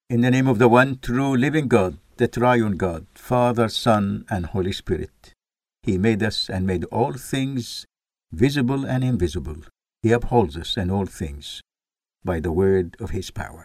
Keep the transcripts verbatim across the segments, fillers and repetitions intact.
In the name of the one true living God, the triune God, Father, Son, and Holy Spirit. He made us and made all things, visible and invisible. He upholds us and all things by the word of his power.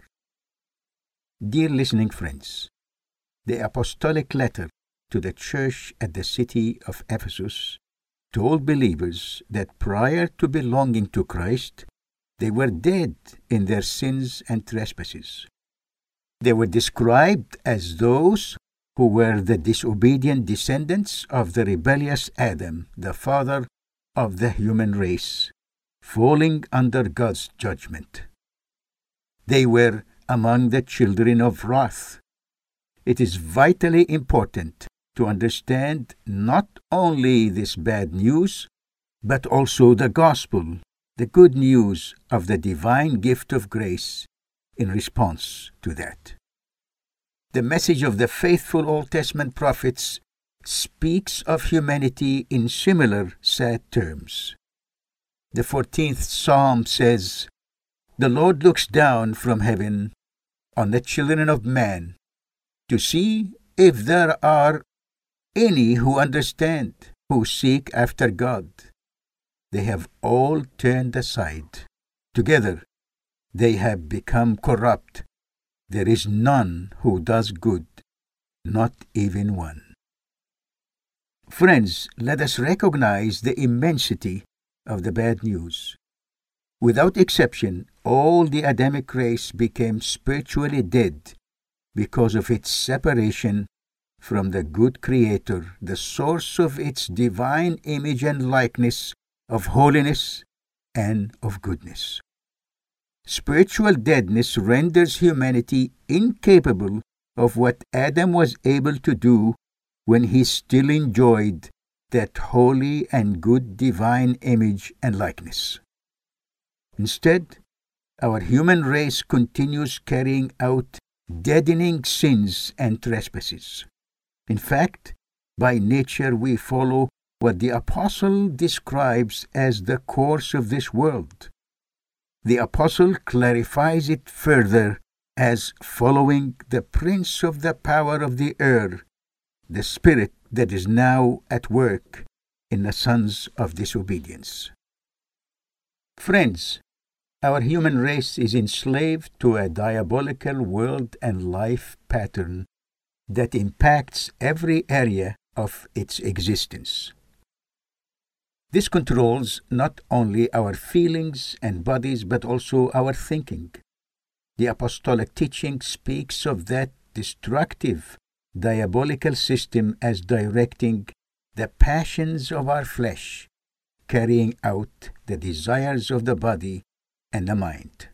Dear listening friends, the apostolic letter to the church at the city of Ephesus told believers that prior to belonging to Christ, they were dead in their sins and trespasses. They were described as those who were the disobedient descendants of the rebellious Adam, the father of the human race, falling under God's judgment. They were among the children of wrath. It is vitally important to understand not only this bad news, but also the gospel, the good news of the divine gift of grace in response to that. The message of the faithful Old Testament prophets speaks of humanity in similar sad terms. The fourteenth Psalm says, "The Lord looks down from heaven on the children of man to see if there are any who understand, who seek after God. They have all turned aside. Together they have become corrupt. There is none who does good, not even one." Friends, let us recognize the immensity of the bad news. Without exception, all the Adamic race became spiritually dead because of its separation from the good Creator, the source of its divine image and likeness of holiness and of goodness. Spiritual deadness renders humanity incapable of what Adam was able to do when he still enjoyed that holy and good divine image and likeness. Instead, our human race continues carrying out deadening sins and trespasses. In fact, by nature we follow what the apostle describes as the course of this world. The apostle clarifies it further as following the prince of the power of the air, the spirit that is now at work in the sons of disobedience. Friends, our human race is enslaved to a diabolical world and life pattern that impacts every area of its existence. This controls not only our feelings and bodies, but also our thinking. The apostolic teaching speaks of that destructive, diabolical system as directing the passions of our flesh, carrying out the desires of the body and the mind.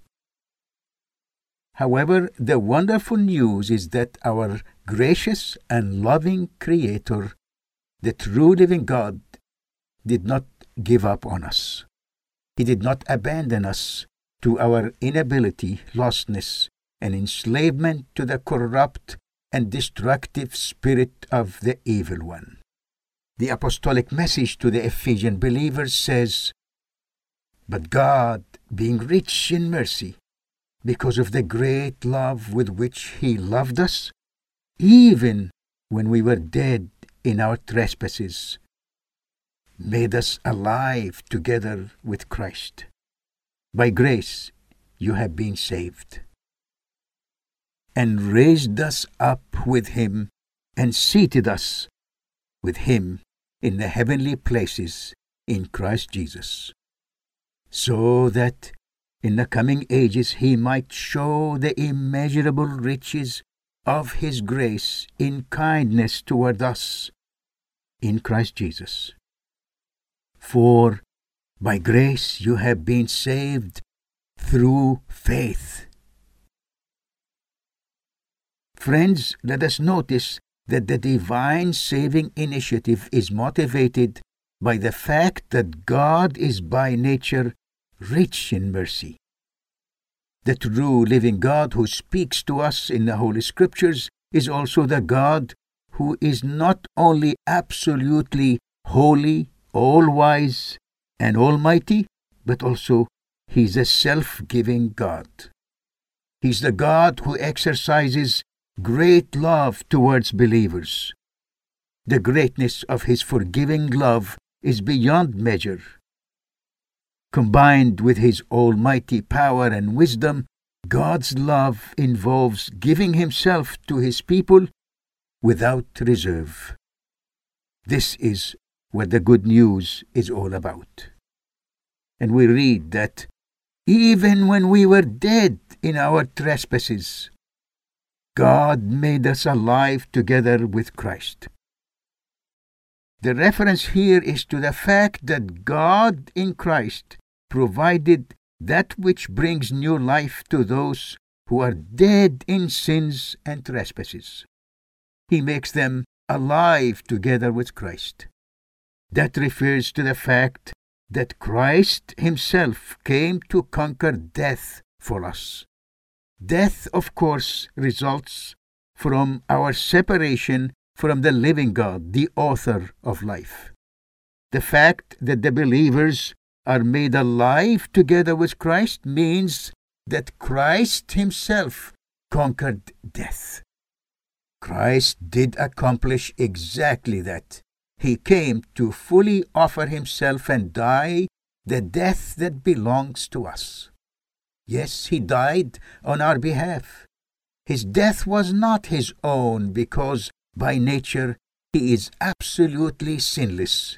However, the wonderful news is that our gracious and loving Creator, the true living God, did not give up on us. He did not abandon us to our inability, lostness, and enslavement to the corrupt and destructive spirit of the evil one. The apostolic message to the Ephesian believers says, "But God, being rich in mercy, because of the great love with which He loved us, even when we were dead in our trespasses, made us alive together with Christ. By grace you have been saved, and raised us up with Him, and seated us with Him in the heavenly places in Christ Jesus, so that in the coming ages He might show the immeasurable riches of His grace in kindness toward us in Christ Jesus. For by grace you have been saved through faith." Friends, let us notice that the divine saving initiative is motivated by the fact that God is by nature rich in mercy. The true living God who speaks to us in the Holy Scriptures is also the God who is not only absolutely holy, all-wise, and almighty, but also He is a self-giving God. He's the God who exercises great love towards believers. The greatness of His forgiving love is beyond measure. Combined with His almighty power and wisdom, God's love involves giving Himself to His people without reserve. This is what the good news is all about. And we read that even when we were dead in our trespasses, God made us alive together with Christ. The reference here is to the fact that God in Christ provided that which brings new life to those who are dead in sins and trespasses. He makes them alive together with Christ. That refers to the fact that Christ Himself came to conquer death for us. Death, of course, results from our separation from the living God, the author of life. The fact that the believers are made alive together with Christ means that Christ Himself conquered death. Christ did accomplish exactly that. He came to fully offer Himself and die the death that belongs to us. Yes, He died on our behalf. His death was not His own because by nature He is absolutely sinless.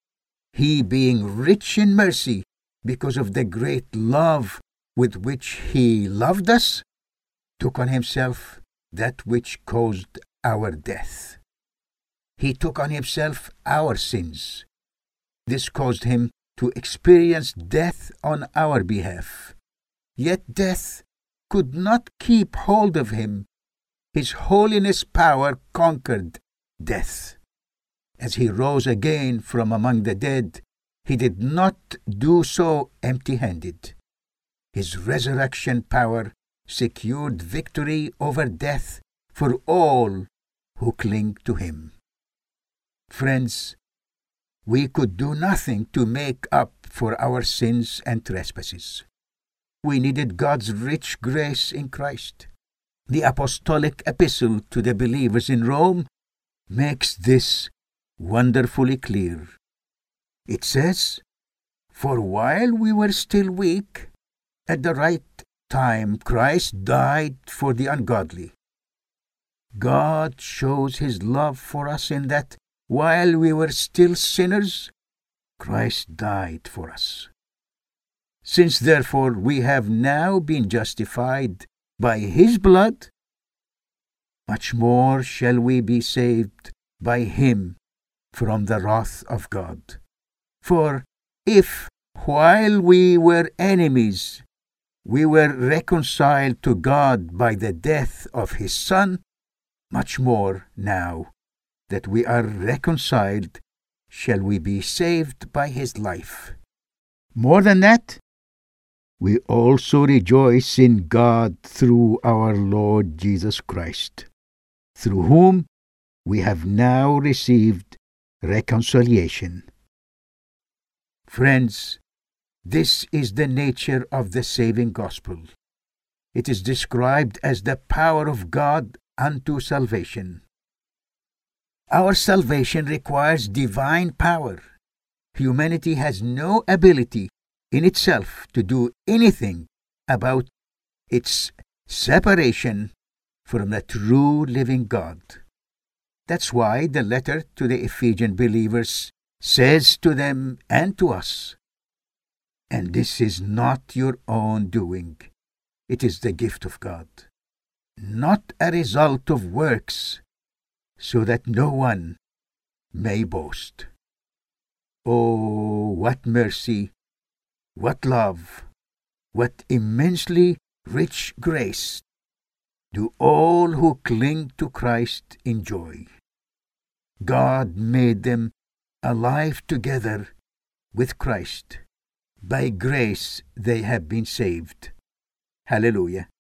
He, being rich in mercy because of the great love with which He loved us, took on Himself that which caused our death. He took on Himself our sins. This caused Him to experience death on our behalf. Yet death could not keep hold of Him. His holiness power conquered death. As He rose again from among the dead, He did not do so empty-handed. His resurrection power secured victory over death for all who cling to Him. Friends, we could do nothing to make up for our sins and trespasses. We needed God's rich grace in Christ. The apostolic epistle to the believers in Rome makes this wonderfully clear. It says, "For while we were still weak, at the right time Christ died for the ungodly." God shows His love for us in that while we were still sinners, Christ died for us. Since therefore we have now been justified by His blood, much more shall we be saved by Him from the wrath of God. For if, while we were enemies, we were reconciled to God by the death of His Son, much more now that we are reconciled shall we be saved by His life. More than that, we also rejoice in God through our Lord Jesus Christ, through whom we have now received reconciliation. Friends, this is the nature of the saving gospel. It is described as the power of God unto salvation. Our salvation requires divine power. Humanity has no ability in itself to do anything about its separation from the true living God. That's why the letter to the Ephesian believers says to them and to us, "And this is not your own doing. It is the gift of God, not a result of works, so that no one may boast." Oh, what mercy, what love, what immensely rich grace do all who cling to Christ enjoy. God made them alive together with Christ. By grace they have been saved. Hallelujah.